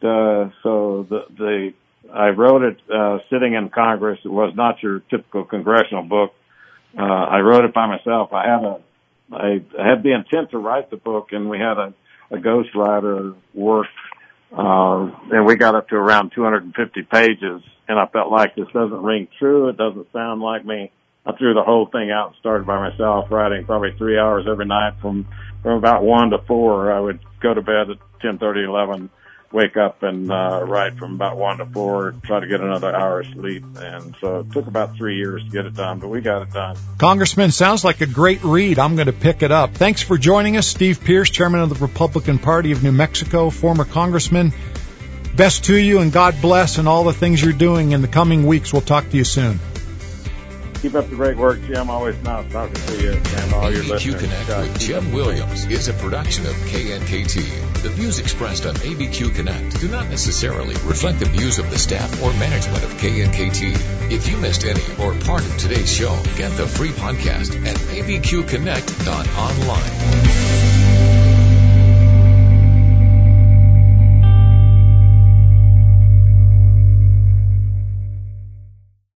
wrote it sitting in Congress. It was not your typical congressional book. I wrote it by myself. I had the intent to write the book, and we had a ghostwriter work, and we got up to around 250 pages, and I felt like this doesn't ring true. It doesn't sound like me. I threw the whole thing out and started by myself, writing probably 3 hours every night from about 1 to 4. I would go to bed at 10:30, 11, wake up and write from about 1 to 4, try to get another hour of sleep. And so it took about 3 years to get it done, but we got it done. Congressman, sounds like a great read. I'm going to pick it up. Thanks for joining us, Steve Pearce, Chairman of the Republican Party of New Mexico, former Congressman. Best to you, and God bless, and all the things you're doing in the coming weeks. We'll talk to you soon. Keep up the great work, Jim. Always nice talking to you and all your listeners. ABQ Connect with Jim Williams is a production of KNKT. The views expressed on ABQ Connect do not necessarily reflect the views of the staff or management of KNKT. If you missed any or part of today's show, get the free podcast at abqconnect.online.